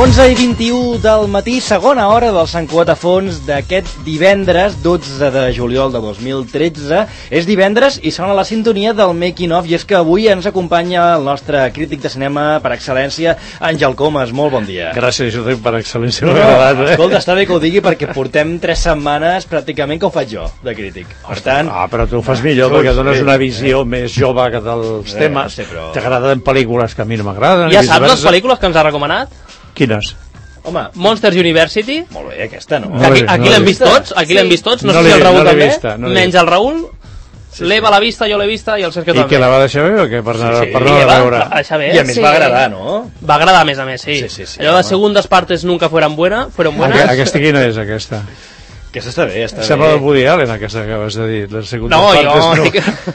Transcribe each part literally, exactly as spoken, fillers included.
onze i vint-i-u del matí, segona hora del Sant Cugat a Fons d'aquest divendres dotze de juliol de dos mil tretze. És divendres i sona la sintonia del Making of, i és que avui ens acompanya el nostre crític de cinema per excel·lència, Àngel Comas. Molt bon dia. Gràcies, jo per excel·lència. No, agradat, eh? Escolta, està bé que ho digui perquè portem tres setmanes pràcticament que ho faig jo, de crític. Per tant... Ah, però tu ho fas millor perquè dones una visió més jove que dels temes. T'agraden pel·lícules que a mi no m'agraden. Ja saps les pel·lícules que ens ha recomanat? Quines? Home, Monsters University. Molt bé, aquesta no. Aquí, aquí l'hem vist tots, aquí l'hem vist tots. No sé si el Raül també, menys el Raül. L'Eva l'ha vista, jo l'he vista i el Sergio també. I que la va deixar bé o què? Per no la veure. I a més va agradar, no? Va agradar a més a més, sí. Allò de segundes partes nunca fueran buenas. Aquesta quina és, aquesta? Aquesta està bé, està bé. Sembla el Woody Allen, aquesta que acabes de dir. No, jo...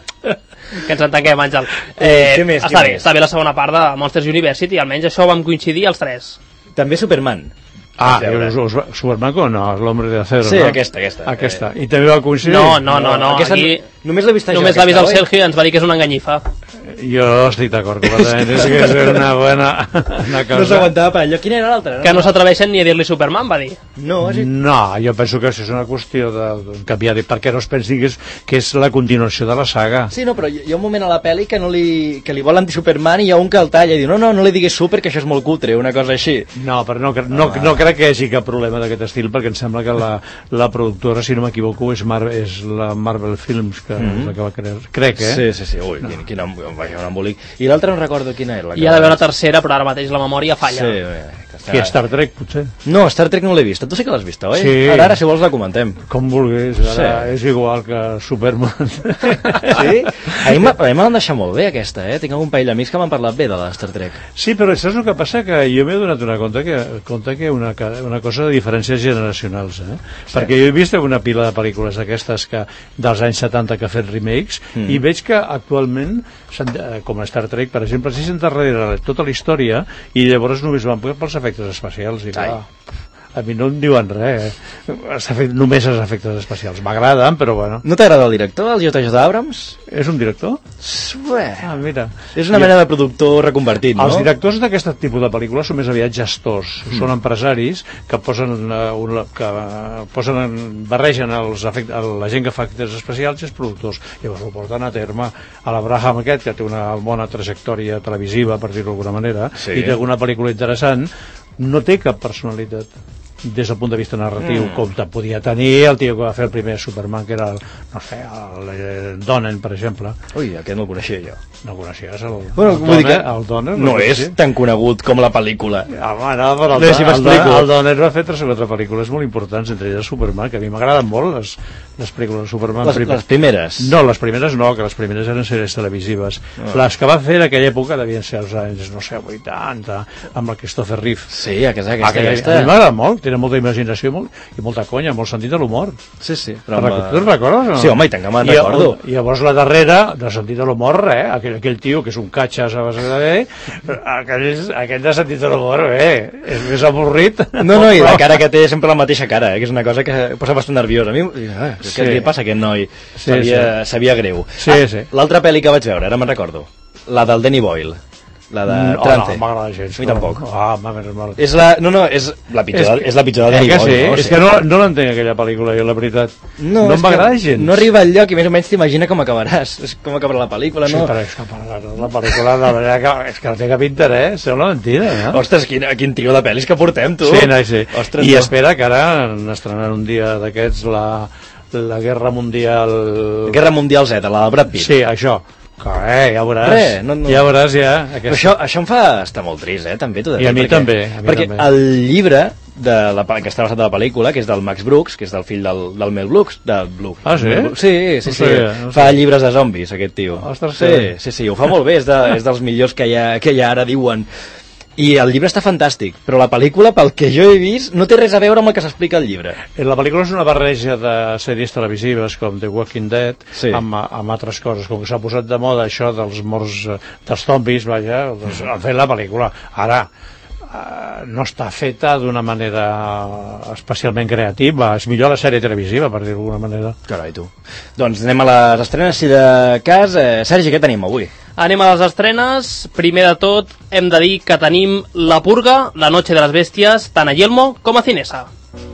Que ens entenguem, Àngel. Eh, què més, està bé, està bé la segona part de Monsters University, almenys això vam coincidir els tres. També Superman. Ah, Superman o no? L'Hombre de Acero, sí, no? aquesta, aquesta. Aquesta. I també va coincidir? No, no, no, no. Aquesta, aquí... Només l'ha vist jo, Només l'ha vist el Sergio i ens va dir que és una enganyifa. Jo estic d'acord completament, és que és una bona una cosa. No s'aguantava per allò. Quina era l'altra? No? Que no s'atreveixen ni a dir-li Superman, va dir. No, és... no, jo penso que això és una qüestió de canviar, perquè no es pensi que és, que és la continuació de la saga. Sí, no, però hi ha un moment a la pel·li que, no li, que li volen dir Superman i hi ha un que el talla i diu, no, no, no li diguis Super, que això és molt cutre, una cosa així. No, però no, no, no crec que hi hagi cap problema d'aquest estil, perquè em sembla que la, la productora, si no m'equivoco, és, Mar és la Marvel Films, que mm -hmm. és la que va crear. Crec, eh? Sí, sí, sí, ui, no. quin, quin, quin, un embolic. I l'altre no recordo quina era. La hi ha d'haver una tercera, però ara mateix la memòria falla. Sí, bé. Està... I Star Trek, potser? No, Star Trek no l'he vist. Tu sí que l'has vist, oi? Sí. Ara, ara, si vols, la comentem. Com vulguis, ara sí. És igual que Superman. Sí? A mi me l'han deixat molt bé, aquesta, eh? Tinc algun parell d'amics que m'han parlat bé de la Star Trek. Sí, però saps el que passa? Que jo m'he donat una compte que, compte que una, una cosa de diferències generacionals, eh? Sí. Perquè jo he vist una pila de pel·lícules d'aquestes que dels anys setanta que ha fet remakes mm. i veig que actualment, com Star Trek, per exemple, s'hi senta darrere tota la història i llavors només van pels efectes especials i clar, a mi no em diuen res, eh? S'ha fet només els efectes especials, m'agraden, però bueno. No t'agrada el director, el J J Abrams? És un director? Ué. Ah, mira. És una I mena de productor reconvertit, no? Els directors d'aquest tipus de pel·lícules són més aviat gestors, mm. són empresaris que posen, uh, un, que posen barregen els efectes, la gent que fa efectes especials i els productors, llavors ho porten a terme. A l'Abraham aquest, que té una bona trajectòria televisiva, per dir-ho d'alguna manera, sí. i té alguna pel·lícula interessant, no té cap personalitat des del punt de vista narratiu, mm. com te podia tenir el tio que va fer el primer Superman, que era el, no sé, el, el Donner, per exemple. Ui, aquest no el coneixia jo. No coneixies el, bueno, el Donner? Que el Donner no, no és tan conegut com la pel·lícula. Home, no, però el, no, si el, el, el Donner va fer tres o quatre pel·lícules molt importants, entre elles Superman, que a mi m'agraden molt les, les pel·lícules de Superman. Les, les primeres? No, les primeres no, que les primeres eren sèries televisives. Oh. Les que va fer en aquella època devien ser els anys, no sé, vuitanta, amb el Christopher Reeve. Sí, aquesta, aquesta. Aquella, aquesta. A mi m'agrada molt, tenen molta imaginació molt, i molta conya, molt sentit de l'humor. Sí, sí. Però amb... Tu te'n recordes o no? Sí, home, i tant que me'n recordo. I llavors la darrera, de sentit de l'humor, eh? Aquell, aquell tio que és un catxa, sabes bé, aquell, aquell de sentit de l'humor, eh? És més avorrit. No, no, i la cara que té sempre la mateixa cara, eh? Que és una cosa que posa bastant nerviós. A mi, eh, què sí. li passa a aquest noi? Sí, sabia, sí. sabia greu. Sí, ah, sí. L'altra pel·li que vaig veure, ara me'n recordo, la del Danny Boyle. La de no, Trance. No, m'agrada gens. A mi tampoc. Ah, m'agrada molt. És la, no, no, és la pitjor, és, és la pitjor de Danny Boyle. Sí, no? És que no, no l'entenc aquella pel·lícula, jo, la veritat. No, no m'agrada gens. No arriba al lloc i més o menys t'imagina com acabaràs. És com acabarà la pel·lícula, no? Sí, però és que la pel·lícula, la veritat, que, és que no té cap interès, és una mentida, no? Ostres, quin, quin trio de pel·lis que portem, tu. Sí, no, sí. Ostres, I no. espera que ara n'estrenaran un dia d'aquests la, la Guerra Mundial... Guerra Mundial Z, la de Brad Pitt. Sí, això. Que, eh, ja veuràs, Re, no, no. ja veuràs, ja. Aquesta... Això, això em fa estar molt trist, eh, també. Tu, I a mi perquè, també. A mi perquè també. el llibre de la, que està basat de la pel·lícula, que és del Max Brooks, que és del fill del, del Mel Brooks, de Blue. Ah, sí? Sí, sí, sí. No sé, no fa sé. llibres de zombis, aquest tio. Ostres, sí, sí, sí, ho fa molt bé, és, de, és dels millors que hi ha, que hi ha ara, diuen. I el llibre està fantàstic, però la pel·lícula, pel que jo he vist, no té res a veure amb el que s'explica al llibre. La pel·lícula és una barreja de sèries televisives com The Walking Dead, sí. amb, amb altres coses, com que s'ha posat de moda això dels morts, dels zombis, vaja, doncs han fet la pel·lícula. Ara, no està feta d'una manera especialment creativa, és millor la sèrie televisiva, per dir-ho d'alguna manera. Carai, tu. Doncs anem a les estrenes, si de cas. Eh, Sergi, què tenim avui? Anem a les estrenes. Primer de tot, hem de dir que tenim La Purga, La Noche de las Bestias, tant a Yelmo com a Cinesa.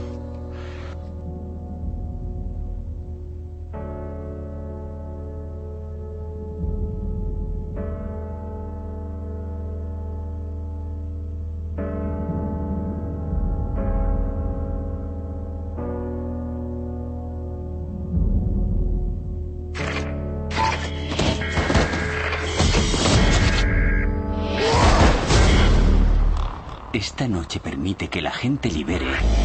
Esta noche permite que la gente libere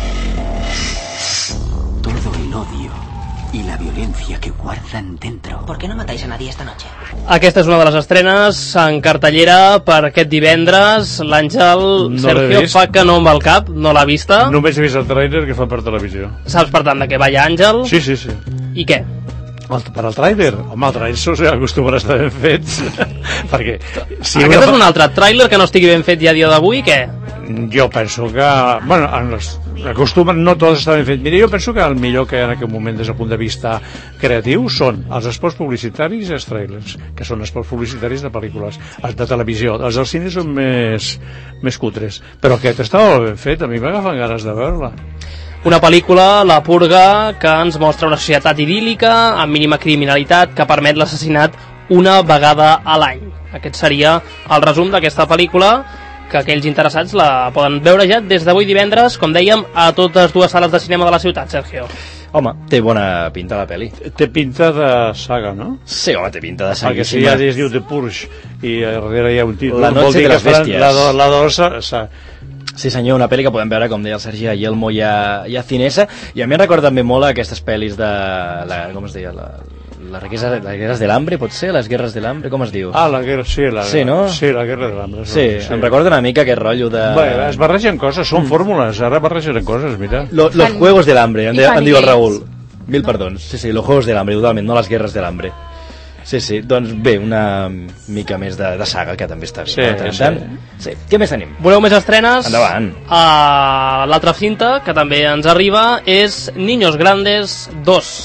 todo el odio y la violencia que guardan dentro. ¿Por qué no matáis a nadie esta noche? Aquesta és una de les estrenes en cartellera per aquest divendres. L'Àngel, no Sergio, fa que no amb el cap, no l'ha vista. Només he vist el tràiler que fa per televisió. Saps, per tant, de què va Àngel? Sí, sí, sí. I què? El, per al tràiler? Home, el tràiler s'ho acostumen a estar ben fets. Perquè... Si Aquest una... és un altre tràiler que no estigui ben fet ja a dia d'avui, què? Jo penso que... Bueno, en les... acostumen, no tots estan ben fets. Mira, jo penso que el millor que hi ha en aquest moment des del punt de vista creatiu són els spots publicitaris i els trailers, que són spots publicitaris de pel·lícules, els de televisió. Els del cine són més, més cutres. Però aquest estava ben fet, a mi m'agafen ganes de veure-la. Una pel·lícula, La Purga, que ens mostra una societat idíl·lica, amb mínima criminalitat, que permet l'assassinat una vegada a l'any. Aquest seria el resum d'aquesta pel·lícula, que aquells interessats la poden veure ja des d'avui divendres, com dèiem, a totes dues sales de cinema de la ciutat, Sergio. Home, té bona pinta la pel·li. Té pinta de saga, no? Sí, home, té pinta de saga. Perquè si ja es diu The Purge i darrere hi ha un títol, La Noche de les Bèsties. La, do, la dosa... Sa... Sí senyor, una pel·li que podem veure, com deia el Sergi, a Yelmo i a, i a Cinesa, i a mi em recorda també molt aquestes pel·lis de... La, com es deia? La, les guerres, les guerres de l'hambre, pot ser? Les guerres de l'hambre, com es diu? Ah, la guerra, sí, la, sí, no? sí, la guerra de l'hambre. Sí, sí, em recorda una mica aquest rotllo de... Bé, es barregen coses, són mm. fórmules, ara barregen coses, mira. Lo, los Fan... juegos del hambre, em, de, em diu el Raül. Mil perdons, sí, sí, los juegos del hambre, totalment, no les guerres de l'hambre. Sí, sí, doncs bé, una mica més de, de saga, que també està bé. Sí, no? sí. sí. Què més tenim? Voleu més estrenes? Endavant. Uh, L'altra cinta, que també ens arriba, és Niños Grandes dos.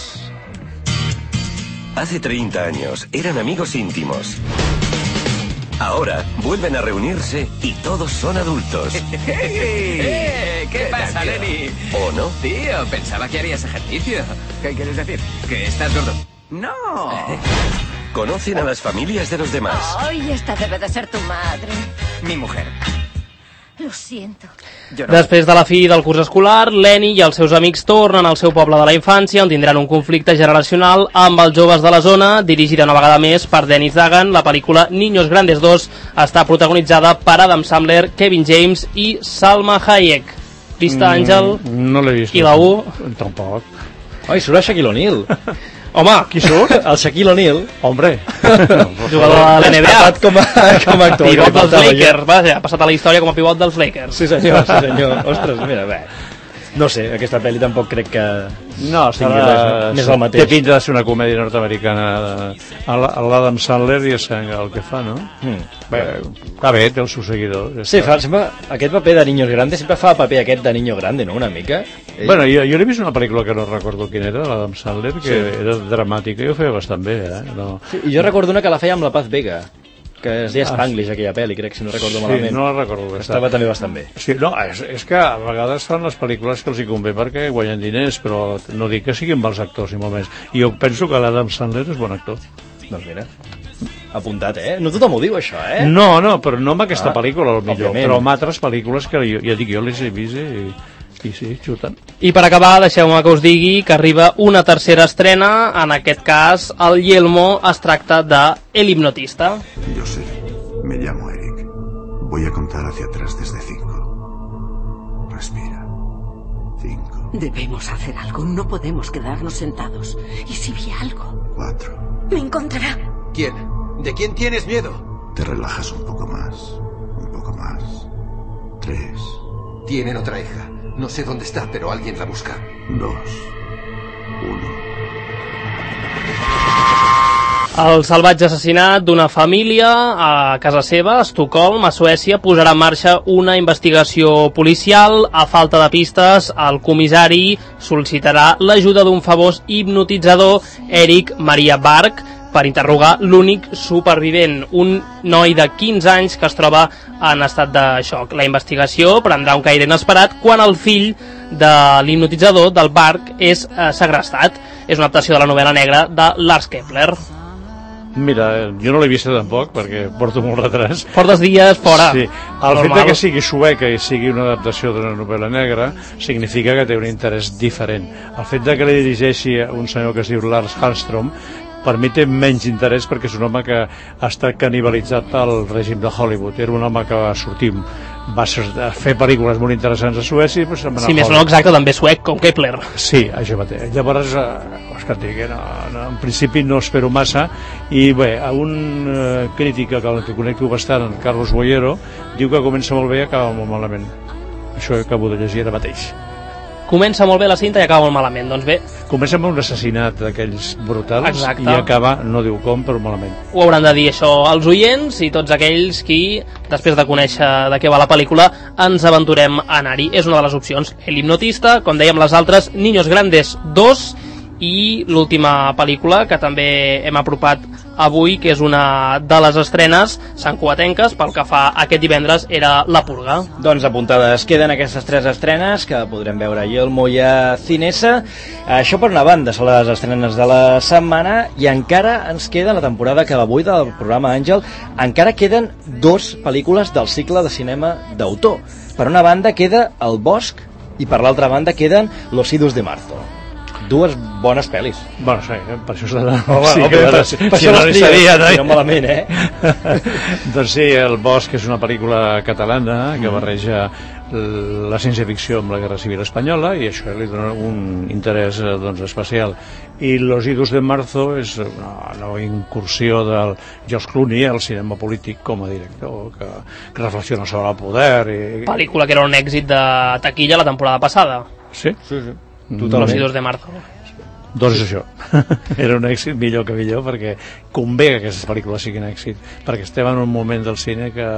Hace treinta años eran amigos íntimos. Ahora vuelven a reunirse y todos son adultos. ¡Eh! ¿Qué pasa, Lenny? ¿O no? Tío, pensaba que harías ejercicio. ¿Qué quieres decir? ¿Que estás gordo? ¡No! Conocen a las familias de los demás. Ay, esta debe de ser tu madre. Mi mujer. Lo siento. No. Després de la fi del curs escolar, Lenny i els seus amics tornen al seu poble de la infància, on tindran un conflicte generacional amb els joves de la zona. Dirigida una vegada més per Dennis Dugan, la pel·lícula Niños Grandes dos està protagonitzada per Adam Sandler, Kevin James i Salma Hayek. Vista, Àngel? Mm, no l'he vist. I la U? Tampoc. Ai, surt a Shaquille O'Neal. Home, qui surt? El Shaquille O'Neal. Hombre. Jugador de l'N B A. Com a, com a actor. Pivot dels Lakers. Vaja, ha passat a la història com a pivot dels Lakers. Sí senyor, sí senyor. Ostres, mira, bé. No sé, aquesta pel·li tampoc crec que... No, serà... res, més el mateix. Té pinta de ser una comèdia nord-americana. L'Adam Sandler i el que fa, no? Mm. Bé, està bé, té els seus seguidors. Sí, fa, sempre, aquest paper de Niños Grandes sempre fa el paper aquest de Niño Grande, no? Una mica. Ell... Bueno, jo, jo l'he vist una pel·lícula que no recordo quina era, l'Adam Sandler, que sí. Era dramàtica i ho feia bastant bé, eh? No... Sí, i jo recordo una que la feia amb la Paz Vega, que es deia Spanglish, aquella pel·li, crec, si no recordo sí, malament. Sí, no la recordo. Estava bastant. també bastant bé. Sí, no, és, és que a vegades fan les pel·lícules que els hi convé perquè guanyen diners, però no dic que siguin bons actors, ni molt més. I jo penso que l'Adam Sandler és bon actor. Doncs mira, apuntat, eh? No tothom ho diu, això, eh? No, no, però no amb aquesta ah, pel·lícula, potser, òbviament. Però amb altres pel·lícules que jo, ja dic, jo les he vist i... Sí, sí, xuten. I per acabar, deixeu-me que us digui que arriba una tercera estrena, en aquest cas, el Yelmo es tracta de El hipnotista. Yo sé, me llamo Eric. Voy a contar hacia atrás desde cinco. Respira. Cinco. Debemos hacer algo, no podemos quedarnos sentados. ¿Y si vi algo? Cuatro. Me encontrará. ¿Quién? ¿De quién tienes miedo? Te relajas un poco más, un poco más. Tres. Tienen otra hija. No sé dónde está, però alguien la busca. Dos. Uno. El salvatge assassinat d'una família a casa seva, a Estocolm, a Suècia, posarà en marxa una investigació policial. A falta de pistes, el comissari sol·licitarà l'ajuda d'un famós hipnotitzador, Eric Maria Bark, per interrogar l'únic supervivent, un noi de quinze anys que es troba en estat de xoc. La investigació prendrà un caire inesperat quan el fill de l'hipnotitzador del Bark és eh, segrestat. És una adaptació de la novel·la negra de Lars Kepler. Mira, jo no l'he vista tampoc perquè porto molt retras. Portes dies fora. Sí. El fet que sigui sueca i sigui una adaptació d'una novel·la negra significa que té un interès diferent. El fet de que li dirigeixi un senyor que es diu Lars Hallström per mi té menys interès perquè és un home que ha estat canibalitzat pel règim de Hollywood. Era un home que va sortir, va fer pel·lícules molt interessants a Suècia i pues, se'n va anar sí, a més no exacte, també suec, com Kepler. Sí, això mateix. Llavors, eh, que et digui, no, no, en principi no espero massa i bé, un eh, crític que, que connecto bastant, en Carlos Boyero, diu que comença molt bé i acaba molt malament. Això acabo de llegir ara mateix. Comença molt bé la cinta i acaba molt malament, doncs bé. Comença amb un assassinat d'aquells brutals. Exacte. I acaba, no diu com, però malament. Ho hauran de dir això als oients i tots aquells qui, després de conèixer de què va la pel·lícula, ens aventurem a anar-hi. És una de les opcions. El hipnotista, com dèiem les altres, Niños Grandes dos, i l'última pel·lícula que també hem apropat avui, que és una de les estrenes santcugatenques pel que fa aquest divendres, era La Purga. Doncs apuntades queden aquestes tres estrenes que podrem veure a Yelmo i a Cinesa. Això per una banda són les estrenes de la setmana i encara ens queda la temporada que va avui del programa Àngel, encara queden dos pel·lícules del cicle de cinema d'autor. Per una banda queda El Bosc i per l'altra banda queden Los Idus de Marzo. Dues bones pel·lis. Bueno, sí, per això s'ha de... Oh, sí, okay, per, si, per si això no li seria, no? Si no malament, eh? Doncs sí, El Bosc és una pel·lícula catalana que barreja la ciència-ficció amb la Guerra Civil Espanyola i això li dona un interès doncs, especial. I Los Idus de Marzo és una nova incursió del George Clooney al cinema polític com a director, que, que reflexiona sobre el poder. I... Pel·lícula que era un èxit de taquilla la temporada passada. Sí? Sí, sí. Los Idus de Marzo. Doncs és això. Era un èxit millor que millor perquè convé que aquestes pel·lícules siguin èxit, perquè estem en un moment del cine que...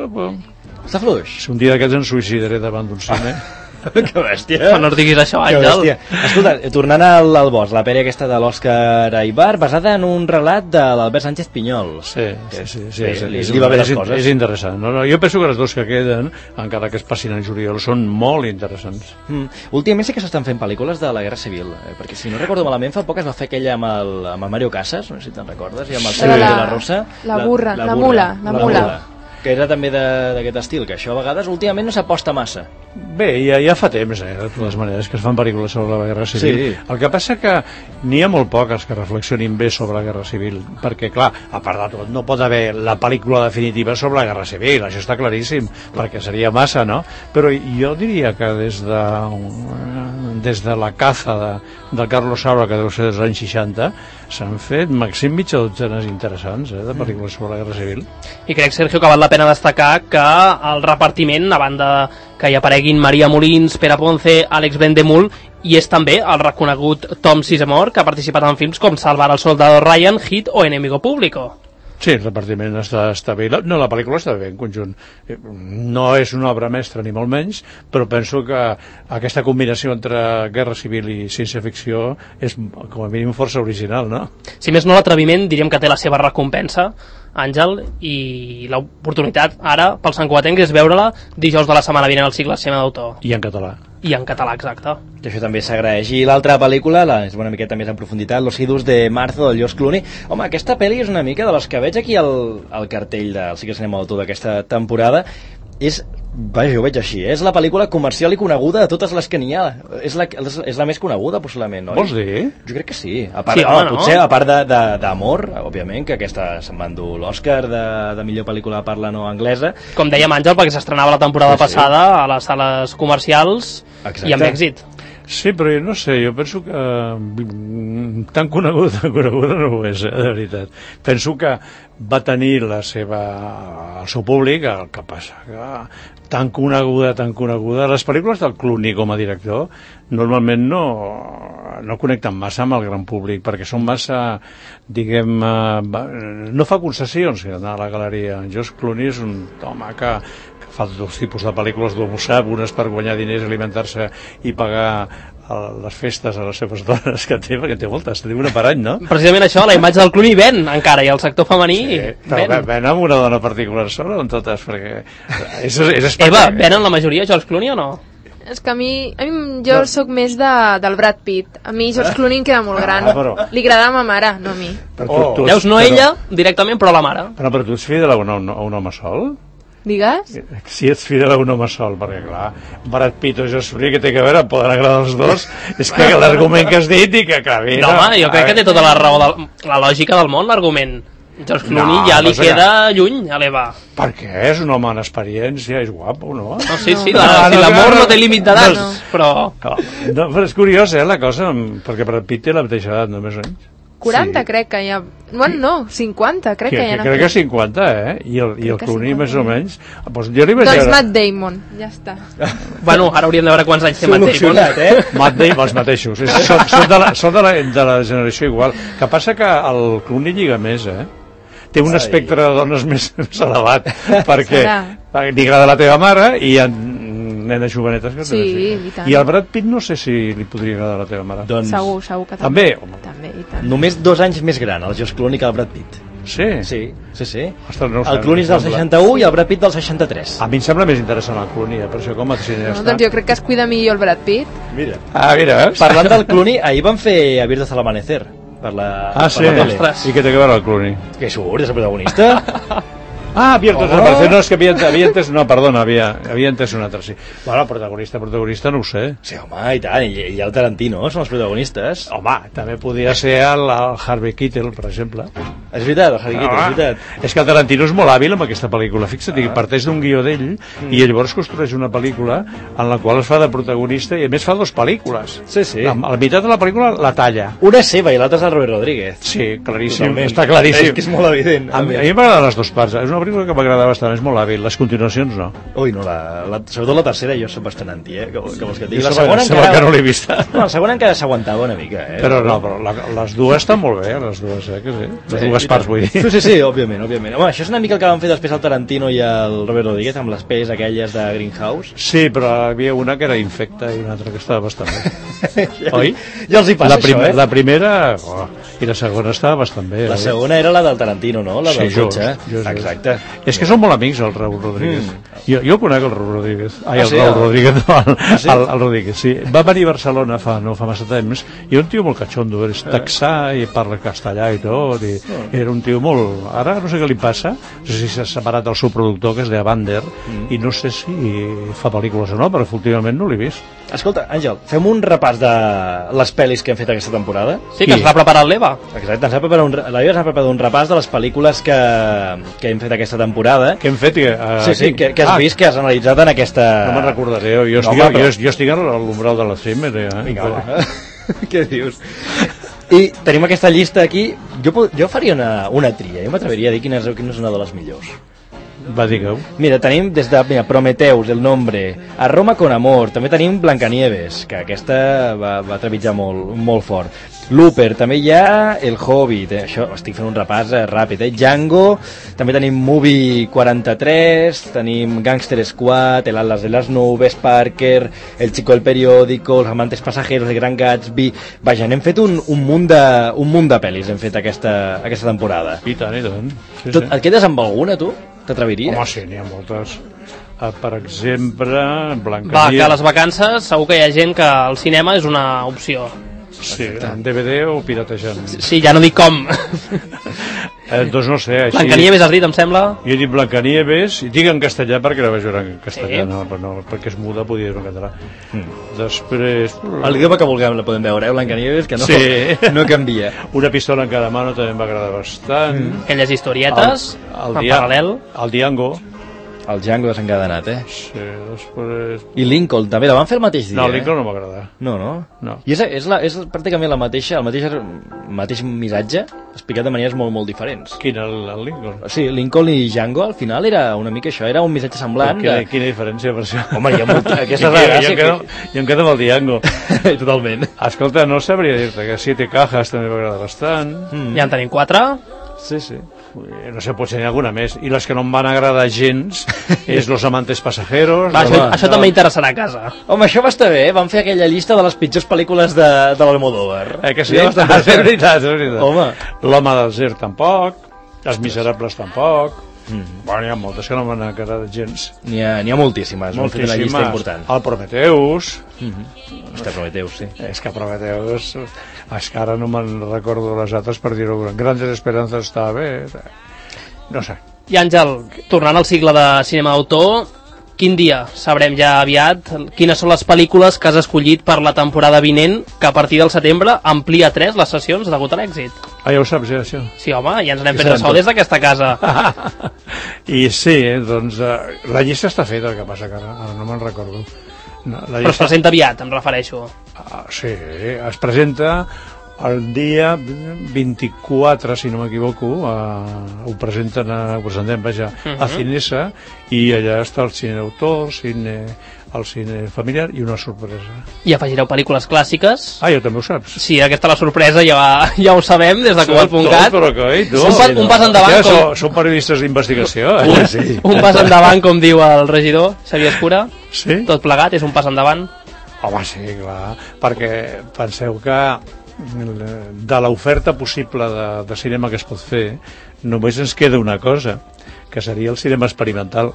Està fluix. Si un dia d'aquests em suïcidaré davant d'un cine... Que bèstia. No diguis això, Àngel. Escolta, tornant al, al Bosc, la pel·li aquesta de l'Òscar Aibar, basada en un relat de l'Albert Sánchez Pinyol. Sí, sí, sí, sí, bé, és, li, és, li va bé les és, coses. És interessant. No, no, jo penso que les dues que queden, encara que es passin en juliol, són molt interessants. Mm. Últimament sí que s'estan fent pel·lícules de la Guerra Civil, eh? Perquè si no recordo malament, fa poc es va fer aquella amb el, amb el Mario Casas, no sé si te'n recordes, i amb el sí. Sergio de la Rosa. La burra, la, la, la mula, la, la mula. mula. Que era també d'aquest estil, que això a vegades últimament no s'aposta massa. Bé, ja, ja fa temps, eh, de totes maneres, que es fan pel·lícules sobre la Guerra Civil. Sí. El que passa que n'hi ha molt poques que reflexionin bé sobre la Guerra Civil, perquè, clar, a part de tot, no pot haver la pel·lícula definitiva sobre la Guerra Civil, això està claríssim, perquè seria massa, no? Però jo diria que des de, des de la caza de, de Carlos Saura, que deu ser dels anys seixanta, s'han fet màxim mitja dotzenes interessants eh, de pel·lícules sobre la Guerra Civil. I crec, Sergio, que val la pena destacar que el repartiment, a banda que hi apareguin Maria Molins, Pere Ponce, Àlex Vendemul, i és també el reconegut Tom Sizemore, que ha participat en films com Salvar al soldado Ryan, Hit o Enemigo Público. Sí, el repartiment està, està bé. No, la pel·lícula està bé en conjunt. No és una obra mestra, ni molt menys, però penso que aquesta combinació entre guerra civil i ciència-ficció és, com a mínim, força original, no? Si més no, l'atreviment diríem que té la seva recompensa, Àngel, i l'oportunitat ara pel santcugatenc és veure-la dijous de la setmana vinent al cicle Cinema d'autor. I en català. I en català, exacte. I això també s'agraeix. I l'altra pel·lícula, la, és una miqueta més en profunditat, Los Idus de Marzo, del George Clooney. Home, aquesta pel·li és una mica de les que veig aquí al, al cartell del cicle Cinema d'autor d'aquesta temporada. És, vaja, jo ho veig així, eh? És la pel·lícula comercial i coneguda de totes les que n'hi ha. És la, és la més coneguda, possiblement, oi? Vols dir? Jo crec que sí. A part, sí, home, no, no? Potser, a part d'Amor, òbviament, que aquesta se'n va endur l'Òscar de, de millor pel·lícula de parla no anglesa. Com dèiem, Àngel, perquè s'estrenava la temporada sí, sí. passada a les sales comercials. Exacte. I amb èxit. Sí, però jo no sé, jo penso que tan coneguda, tan coneguda no ho és, eh, de veritat. Penso que va tenir la seva, el seu públic, el que passa que tan coneguda, tan coneguda, les pel·lícules del Clooney com a director normalment no, no connecten massa amb el gran públic, perquè són massa, diguem, no fa concessions a la galeria. George Clooney és un home que fa dos tipus de pel·lícules d'homo sap, unes per guanyar diners, alimentar-se i pagar les festes a les seves dones que té, perquè té moltes, té una per any, no? Precisament això, la imatge del Clooney ven encara, i el sector femení sí, ven. Però ven amb una dona particular sobre o en totes, perquè és, és Eva, venen la majoria George Clooney o no? És que a mi, a mi jo no. soc més de, del Brad Pitt. A mi George Clooney em queda molt gran. Ah, però... Li agrada a ma mare, no a mi. Però tu, tu, Veus, no però... ella directament, però la mare. Però, però tu ets fidel a un, a un home sol? Digues? Si ets fidel a un home sol, perquè clar, Brad Pitt o George Clooney, que té que veure, poden agradar els dos, és que l'argument que has dit i que clar, mira... No, home, jo crec que té tota la raó, de, la lògica del món, l'argument. George Clooney no, ja li queda que... lluny a l'Eva. Per què? És un home en experiència, és guapo, no? No, sí, sí, la, no, si l'amor no, no té límit d'edat, no. però... No, no, però és curiós, eh, la cosa, perquè Brad Pitt té la mateixa edat, només anys. quaranta, sí. crec que hi ha... Bueno, no, cinquanta, crec que, que hi ha... Crec que cinquanta, eh? I el, i el Clooney més o menys... Doncs, jo li vaig doncs Matt Damon, ja està. Bueno, ara hauríem de veure quants anys té Matt Damon. Eh? Matt Damon, els mateixos. Són, són, de la, són de, la, de la generació igual. Que passa que el Clooney lliga més, eh? Té un espectre de dones més, més elevat, perquè li agrada la teva mare i hi ha nenes jovenetes que sí, i tant. I el Brad Pitt no sé si li podria agradar la teva mare. Doncs... Segur, segur que també. També, també i tant. Només dos anys més gran, el George Clooney que el Brad Pitt. Sí? Sí, sí, sí. Ostres, no el Clooney és del seixanta-u i el Brad Pitt del seixanta-tres. A mi em sembla més interessant el Clooney, per això com a cineasta. No, doncs jo crec que es cuida millor el Brad Pitt. Mira. Ah, mira. Parlant del Clooney, ahir van fer Abiertos al Amanecer. Per la, ah, sí? Per la tele. I què té que veure el Clooney? Que surt, és el protagonista. Ah, Abiertos al Amanecer, no, és que havia, havia entès, no, perdona, havia, havia entès un altre, sí. Bueno, protagonista, protagonista, no ho sé. Sí, home, i tant, i, i el Tarantino són els protagonistes. Home, també podia ser el, el Harvey Keitel, per exemple. És veritat, el Harvey Keitel, ah, és veritat. És que el Tarantino és molt hàbil amb aquesta pel·lícula, fixa't, ah. parteix d'un guió d'ell mm. i llavors construeix una pel·lícula en la qual es fa de protagonista i a més fa dues pel·lícules. Sí, sí. La, la meitat de la pel·lícula la talla. Una és seva i l'altra és del Robert Rodríguez. Sí, claríssim, totalment. està claríssim. És que és molt evident. A, a mi m'agraden les dues parts, és una pel·lícula que m'agrada bastant, és molt hàbil, les continuacions no. Ui, no, la, la, sobretot la tercera jo soc bastant anti, eh, que, que vols que et digui. La segona encara... que no l'he vista. No, la segona encara s'aguantava una mica, eh. Però no, però la, les dues estan molt bé, les dues, eh, que sí. Les sí, dues parts, vull dir. Sí, sí, sí, òbviament, òbviament. Home, això és una mica el que van fer després el Tarantino i el Robert Rodríguez amb les pels aquelles de Greenhouse. Sí, però hi havia una que era infecta i una altra que estava bastant bé. Oi? Ja els hi passa la prim això, eh? La primera, oh, i la segona estava bastant bé. La oi? segona era la del Tarantino, no? La del sí, cotxe. Just, just, exacte. És que són molt amics, el Raúl Rodríguez. Mm. Jo, jo conec el Raúl Rodríguez. Ai, el ah, sí, Raúl el... Rodríguez, no, el, ah, sí? el, el Rodríguez, sí. Va venir a Barcelona fa, no fa massa temps, i un tio molt catxondo, és texà i parla castellà i tot, i mm. era un tio molt... Ara no sé què li passa, no sé si s'ha separat del seu productor, que és de Avander, mm. i no sé si fa pel·lícules o no, però efectivament no l'he vist. Escolta, Àngel, fem un repàs de les pel·lis que hem fet aquesta temporada. Sí, que ens l'ha preparat l'Eva. Exacte, ens ha preparat un, l'Eva ens ha preparat un repàs de les pel·lícules que, que hem fet aquesta temporada. Que hem fet? Que, uh, sí, sí, que, que has ah, vist, que has analitzat en aquesta... No me'n recordaré, jo, jo, no, estic, però... jo, jo estic a l'umbral de l'Alzheimer. Eh? Vinga, va. Què dius? I tenim aquesta llista aquí. Jo, jo faria una, una tria, jo m'atreviria a dir quina és, quina és una de les millors. Va, digueu. Mira, tenim des de mira, Prometheus, El Nombre, A Roma con Amor, també tenim Blancanieves, que aquesta va, va trepitjar molt, molt fort. Looper, també hi ha El Hobbit, eh? Això estic fent un repàs eh, ràpid, eh? Django, també tenim Movie quaranta-tres, tenim Gangster Squad, El Atlas de las Nubes, Parker, El Chico del Periódico, Els Amantes Pasajeros, El Gran Gatsby... Vaja, n'hem fet un, un, munt de, un munt de pel·lis, hem fet aquesta, aquesta temporada. I tant, i tant. Sí, Tot, sí. Et quedes amb alguna, tu? T'atreviries? Home, sí, n'hi ha moltes. Uh, per exemple, Blancanieves... Va, que a les vacances segur que hi ha gent que el cinema és una opció. Sí, en D V D o piratejant. Sí, ja no dic com. Eh, doncs no sé, així... Blancanieves has dit, em sembla? Jo he dit Blancanieves, i dic en castellà perquè la vaig veure en castellà, sí. no, no, perquè és muda, podia dir en català. Mm. Després... L'idioma que vulguem la podem veure, eh, Blancanieves, que no, sí. no canvia. Una pistola en cada mano també em va agradar bastant. Mm. Aquelles historietes, el, el en dia, paral·lel. El Django. El Django desencadenat, eh? Sí, després... I Lincoln, també, la van fer el mateix dia, No, Lincoln eh? no m'agrada. No, no? No. I és, és, la, és pràcticament la mateixa, el mateix, mateix missatge, explicat de maneres molt, molt diferents. Quin, el, el Lincoln? Sí, Lincoln i Django, al final era una mica això, era un missatge semblant. Quina, de... quina diferència per això? Home, hi ha molt... Aquesta jo, gràcia, jo, em quedo, que... jo em quedo amb el Django. Totalment. Escolta, no sabria dir-te que Siete Cajas també m'agrada bastant. Mm. Ja en tenim quatre. Sí, sí. no sé, potser n'hi ha alguna més, i les que no em van agradar gens és Los amantes pasajeros. Va, això, va, això no. també interessarà a casa. Home, això va estar bé, van fer aquella llista de les pitjors pel·lícules de, de l'Almodóvar. Eh, que sí, ja està, és veritat, és veritat. Home. L'home del Zer tampoc, Els miserables tampoc. Mm. Bueno, hi ha moltes que no m'han agradat gens. N'hi ha, n'hi ha moltíssimes, moltíssimes. Van fer una llista important. El Prometheus. Mm-hmm. Hòstia, Prometheus, sí. És que Prometheus, és que ara no me'n recordo les altres per dir-ho. Grandes Esperances estava bé. No sé. I Àngel, tornant al cicle de cinema d'autor, quin dia sabrem ja aviat quines són les pel·lícules que has escollit per la temporada vinent, que a partir del setembre amplia tres les sessions degut a l'èxit? Ah, ja ho saps, ja, això? Sí, home, ja ens anem fent ressò des d'aquesta casa. I sí, doncs, uh, la llista està feta, el que passa que ara, ara no me'n recordo. No, la llista... Però es presenta aviat, em refereixo. Ah, sí, es presenta el dia vint-i-quatre, si no m'equivoco, uh, ho presenten, a, ho presentem, vaja, uh -huh. a Cinesa, i allà està el cine d'autor, cine, el cine familiar i una sorpresa. I afegireu pel·lícules clàssiques? Ah, ja també ho saps. Sí, aquesta la sorpresa ja, ja ho sabem des de qual punt cat. Però coi, tu. Un, pa, un pas endavant. Ja, com... són, són periodistes d'investigació. Eh? Un, sí. un pas endavant, com diu el regidor Xavier Escura. Sí? Tot plegat, és un pas endavant. Home, sí, clar, perquè penseu que de l'oferta possible de, de cinema que es pot fer només ens queda una cosa, que seria el cinema experimental.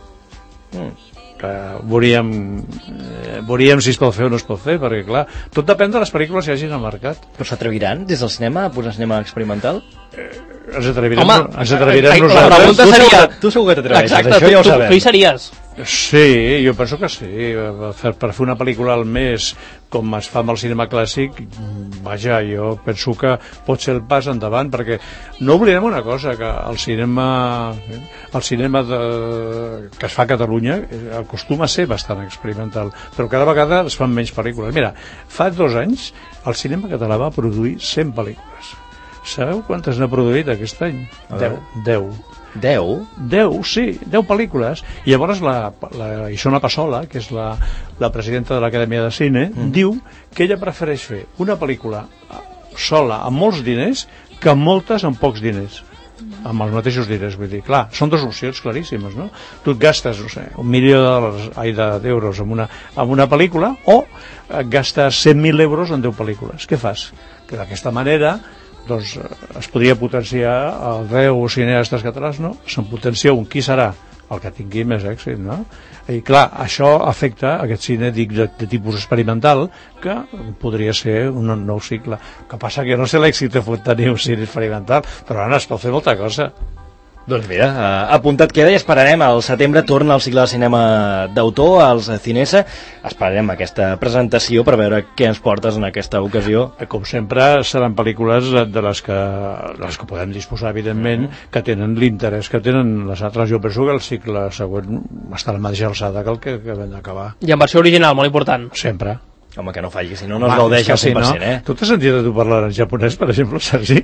Mm. Que veuríem, eh, veuríem si es pot fer o no es pot fer, perquè clar, tot depèn de les pel·lícules que hi hagin al mercat. Però s'atreviran des del cinema a posar cinema experimental? Eh, ens atrevirem, Home, ens atrevirem eh, nosaltres. La pregunta seria... Tu segur que t'atreveixes, Exacte, això tu, ja ho tu, sabem. tu hi series. Sí, jo penso que sí. Per, per fer una pel·lícula al mes com es fa amb el cinema clàssic, vaja, jo penso que pot ser el pas endavant, perquè no oblidem una cosa, que el cinema el cinema de, que es fa a Catalunya acostuma a ser bastant experimental, però cada vegada es fan menys pel·lícules. Mira, fa dos anys el cinema català va produir cent pel·lícules. Sabeu quantes n'ha produït aquest any? Deu. Deu. Deu? Deu, sí, deu pel·lícules. I llavors la, la Isona Passola, que és la, la presidenta de l'Acadèmia de Cine, mm. diu que ella prefereix fer una pel·lícula sola amb molts diners que amb moltes amb pocs diners. Mm. Amb els mateixos diners, vull dir. Clar, són dues opcions claríssimes, no? Tu et gastes, no sé, un milió d'euros amb una, amb una pel·lícula o et gastes cent mil euros en deu pel·lícules. Què fas? Que d'aquesta manera doncs es podria potenciar el deu cineastes catalans, no? Se'n potencia un. Qui serà? El que tingui més èxit, no? I clar, això afecta aquest cine, dic, de, de tipus experimental, que podria ser un nou cicle. El que passa que no sé l'èxit que pot tenir un cine experimental, però ara es pot fer molta cosa. Doncs mira, uh, apuntat queda i esperarem. Al setembre torna el cicle de cinema d'autor als Cinesa. Esperarem aquesta presentació per veure què ens portes en aquesta ocasió. Com sempre, seran pel·lícules de les que, de les que podem disposar, evidentment, mm. que tenen l'interès que tenen les altres. Jo penso que el cicle següent està a la mateixa alçada que el que acabem d'acabar. I en versió original, molt important. Sempre. Home, que no falli, si no, no es gaudeix al cent per cent, eh? Tu t'has sentit a tu parlar en japonès, per exemple, Sergi?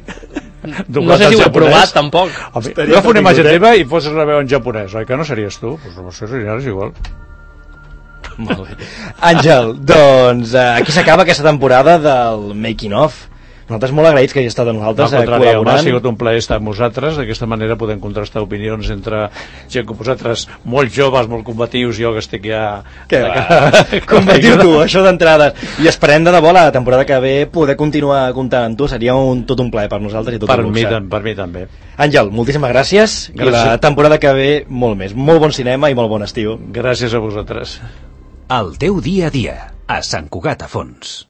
No sé si ho he provat, tampoc. Agafa una imatge teva i poses la veu en japonès, oi que no series tu? Pues la versió original és igual. Molt bé. Àngel, doncs uh, aquí s'acaba aquesta temporada del Making of. Nosaltres molt agraïts que hagi estat amb nosaltres no, col·laborant. Ha sigut un plaer estar amb vosaltres. D'aquesta manera podem contrastar opinions entre gent com vosaltres, molt joves, molt combatius, jo que estic ja... Que va, combatiu tu, això d'entrada. I esperem de debò la temporada que ve poder continuar comptant amb tu. Seria un, tot un plaer per nosaltres i tot per un mi, luxe. Per mi també. Àngel, moltíssimes gràcies. gràcies. I la temporada que ve molt més. Molt bon cinema i molt bon estiu. Gràcies a vosaltres. El teu dia a dia, a Sant Cugat a Fons.